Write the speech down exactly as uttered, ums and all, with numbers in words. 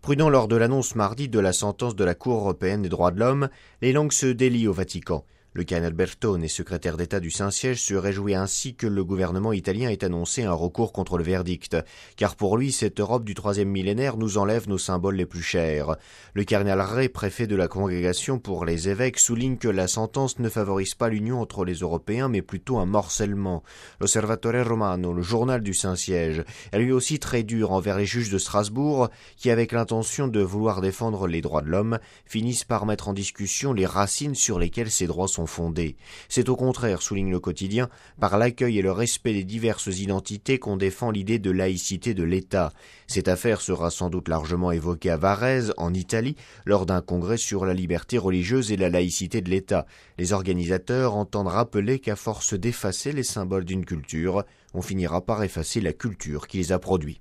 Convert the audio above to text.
Prudent lors de l'annonce mardi de la sentence de la Cour européenne des droits de l'homme, les langues se délient au Vatican. Le cardinal Bertone, secrétaire d'État du Saint-Siège, se réjouit ainsi que le gouvernement italien ait annoncé un recours contre le verdict, car pour lui, cette Europe du troisième millénaire nous enlève nos symboles les plus chers. Le cardinal Re, préfet de la Congrégation pour les évêques, souligne que la sentence ne favorise pas l'union entre les Européens, mais plutôt un morcellement. L'Osservatore Romano, le journal du Saint-Siège, est lui aussi très dur envers les juges de Strasbourg, qui, avec l'intention de vouloir défendre les droits de l'homme, finissent par mettre en discussion les racines sur lesquelles ces droits sont fondés. C'est au contraire, souligne le quotidien, par l'accueil et le respect des diverses identités qu'on défend l'idée de laïcité de l'État. Cette affaire sera sans doute largement évoquée à Varèse, en Italie, lors d'un congrès sur la liberté religieuse et la laïcité de l'État. Les organisateurs entendent rappeler qu'à force d'effacer les symboles d'une culture, on finira par effacer la culture qui les a produits.